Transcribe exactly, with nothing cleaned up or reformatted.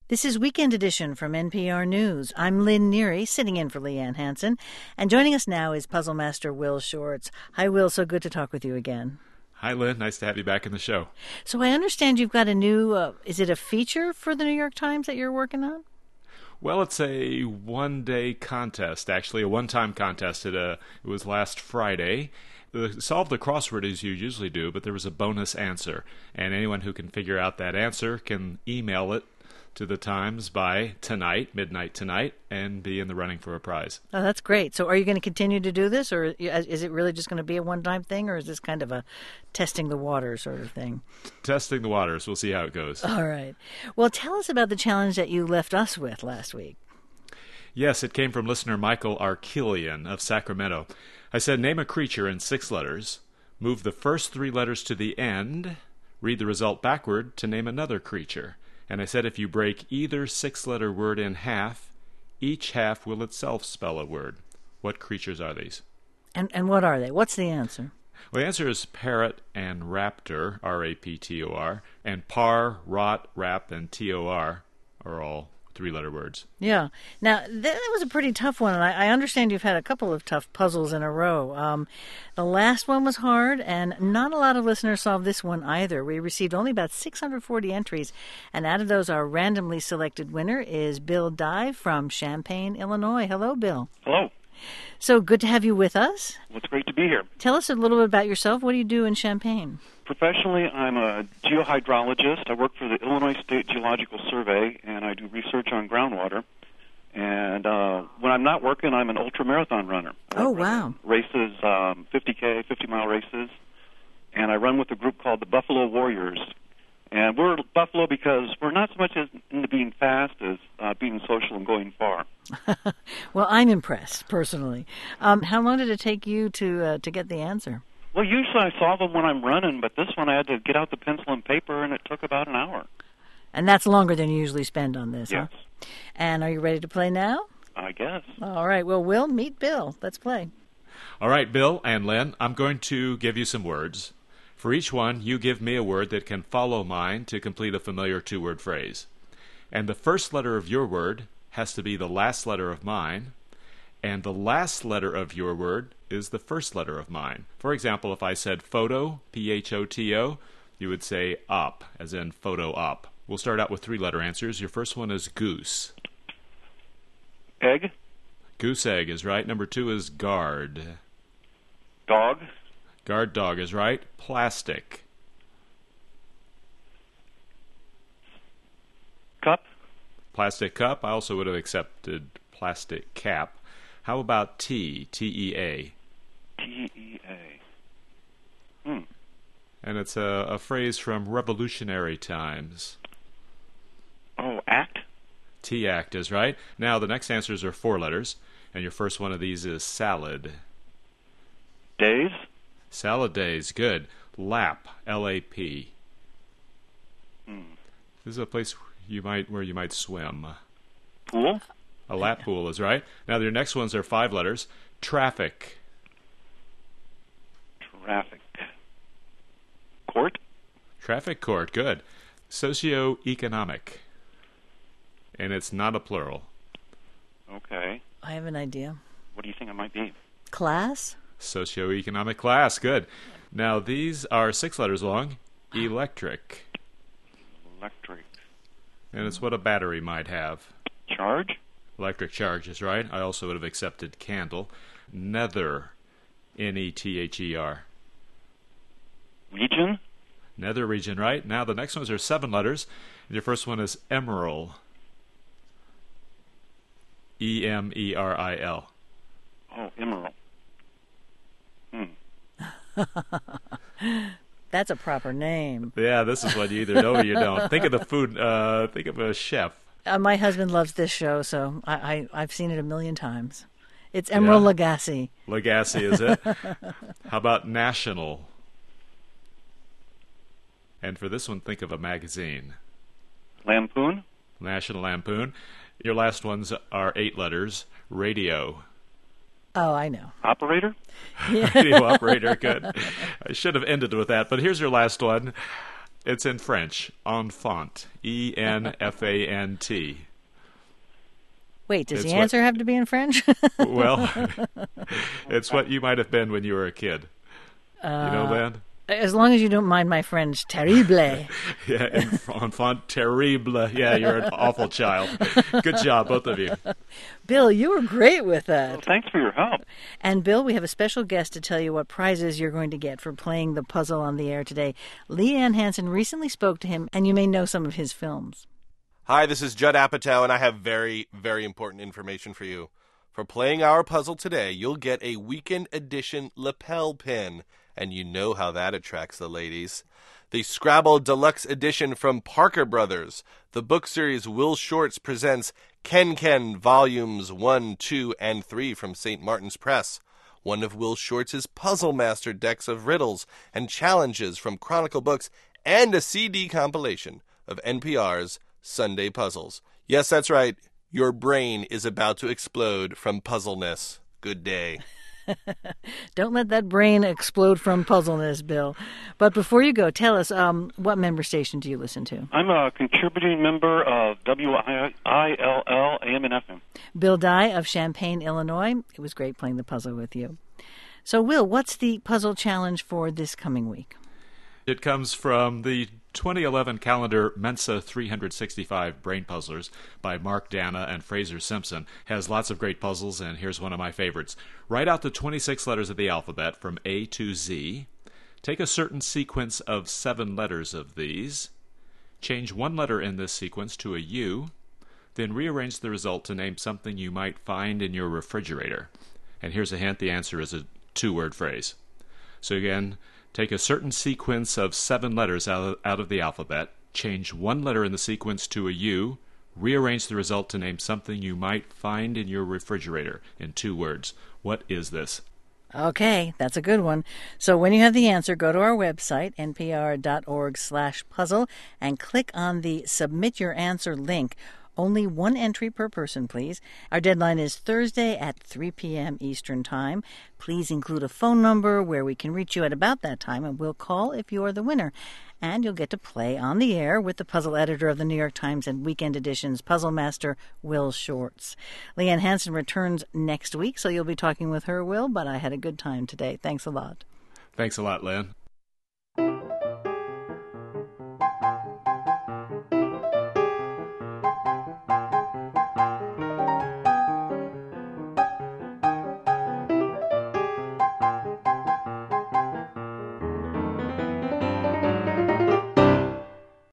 This is Weekend Edition from N P R News. I'm Lynn Neary, sitting in for Leanne Hansen, and joining us now is puzzle master Will Shortz. Hi, Will. So good to talk with you again. Hi, Lynn. Nice to have you back in the show. So I understand you've got a new, uh, is it a feature for the New York Times that you're working on? Well, it's a one-day contest, actually, a one-time contest. It, uh, it was last Friday. The, solve the crossword as you usually do, but there was a bonus answer, and anyone who can figure out that answer can email it to the Times by tonight, midnight tonight, and be in the running for a prize. Oh, that's great. So are you going to continue to do this, or is it really just going to be a one-time thing, or is this kind of a testing the waters sort of thing? Testing the waters. We'll see how it goes. All right. Well, tell us about the challenge that you left us with last week. Yes, it came from listener Michael Arkelian of Sacramento. I said, name a creature in six letters, move the first three letters to the end, read the result backward to name another creature. And I said if you break either six-letter word in half, each half will itself spell a word. What creatures are these? And and what are they? What's the answer? Well, the answer is parrot and raptor, R A P T O R, and par, rot, rap, and T O R are all three-letter words. Yeah. Now, that was a pretty tough one, and I, I understand you've had a couple of tough puzzles in a row. Um, the last one was hard, and not a lot of listeners solved this one either. We received only about six hundred forty entries, and out of those, our randomly selected winner is Bill Dye from Champaign, Illinois. Hello, Bill. Hello. So good to have you with us. Well, it's great to be here. Tell us a little bit about yourself. What do you do in Champaign? Professionally, I'm a geohydrologist. I work for the Illinois State Geological Survey, and I do research on groundwater. And uh, when I'm not working, I'm an ultramarathon runner. I Oh, run wow. Races, um, fifty K, fifty-mile races. And I run with a group called the Buffalo Warriors. And we're Buffalo because we're not so much as into being fast as uh, being social and going far. Well, I'm impressed, personally. Um, how long did it take you to uh, to get the answer? Well, usually I solve them when I'm running, but this one I had to get out the pencil and paper, and it took about an hour. And that's longer than you usually spend on this, Yes. huh? And are you ready to play now? I guess. All right. Well, Will, meet Bill. Let's play. All right, Bill and Lynn, I'm going to give you some words. For each one, you give me a word that can follow mine to complete a familiar two-word phrase. And the first letter of your word has to be the last letter of mine, and the last letter of your word is the first letter of mine. For example, if I said photo, P H O T O, you would say op, as in photo op. We'll start out with three-letter answers. Your first one is goose. Egg. Goose egg is right. Number two is guard. Dog. Guard dog is right. Plastic. Cup. Plastic cup. I also would have accepted plastic cap. How about tea? T E A. T E A. Hmm. And it's a, a phrase from revolutionary times. Oh, act. T-act is right. Now, the next answers are four letters, and your first one of these is salad. Days. Salad days, good. Lap, L A P. Hmm. This is a place you might where you might swim. Pool. A lap pool is right. Now, your next ones are five letters. Traffic. Traffic. Court. Traffic court, good. Socioeconomic. And it's not a plural. Okay. I have an idea. What do you think it might be? Class? Socioeconomic class, good. Now, these are six letters long. Electric. Electric. And it's what a battery might have. Charge. Electric charge is right. I also would have accepted candle. Nether. N E T H E R. Region. Nether region, right? Now the next ones are seven letters. And your first one is emerald. E M E R I L. Oh, emerald. Hmm. That's a proper name. Yeah, this is what you either know or you don't. Think of the food. Uh, think of a chef. Uh, my husband loves this show, so I, I, I've seen it a million times. It's Emerald Yeah. Lagasse. Lagasse, is it? How about national? And for this one, think of a magazine. Lampoon. National Lampoon. Your last ones are eight letters. Radio. Oh, I know. Operator. Radio operator, good. I should have ended with that, but here's your last one. It's in French. Enfant. E N F A N T. Wait, does It's the what- answer have to be in French? Well, it's what you might have been when you were a kid. You know, Lynn? As long as you don't mind my French, terrible. Yeah, enfant terrible. Yeah, you're an awful child. Good job, both of you. Bill, you were great with Well, that. thanks for your help. And Bill, we have a special guest to tell you what prizes you're going to get for playing the puzzle on the air today. Leanne Hansen recently spoke to him, and you may know some of his films. Hi, this is Judd Apatow, and I have very, very important information for you. For playing our puzzle today, you'll get a weekend edition lapel pin, and you know how that attracts the ladies. The Scrabble Deluxe Edition from Parker Brothers. The book series Will Shortz presents Ken Ken Volumes one, two, and three from Saint Martin's Press. One of Will Shortz's Puzzle Master decks of riddles and challenges from Chronicle Books, and a C D compilation of N P R's Sunday Puzzles. Yes, that's right. Your brain is about to explode from puzzleness. Good day. Don't let that brain explode from puzzleness, Bill. But before you go, tell us, um, what member station do you listen to? I'm a contributing member of W I L L A M and F M. Bill Dye of Champaign, Illinois. It was great playing the puzzle with you. So, Will, what's the puzzle challenge for this coming week? It comes from the twenty eleven calendar Mensa three sixty-five Brain Puzzlers by Mark Dana and Fraser Simpson. Has lots of great puzzles, and here's one of my favorites. Write out the twenty-six letters of the alphabet from A to Z. Take a certain sequence of seven letters of these. Change one letter in this sequence to a U. Then rearrange the result to name something you might find in your refrigerator. And here's a hint, the answer is a two-word phrase. So again, take a certain sequence of seven letters out of, out of the alphabet, change one letter in the sequence to a U, rearrange the result to name something you might find in your refrigerator in two words. What is this? Okay, that's a good one. So when you have the answer, go to our website, npr.org slash puzzle, and click on the Submit Your Answer link. Only one entry per person, please. Our deadline is Thursday at three p.m. Eastern Time. Please include a phone number where we can reach you at about that time, and we'll call if you are the winner. And you'll get to play on the air with the puzzle editor of the New York Times and Weekend Edition's puzzle master, Will Shortz. Leanne Hansen returns next week, so you'll be talking with her, Will, but I had a good time today. Thanks a lot. Thanks a lot, Lynn.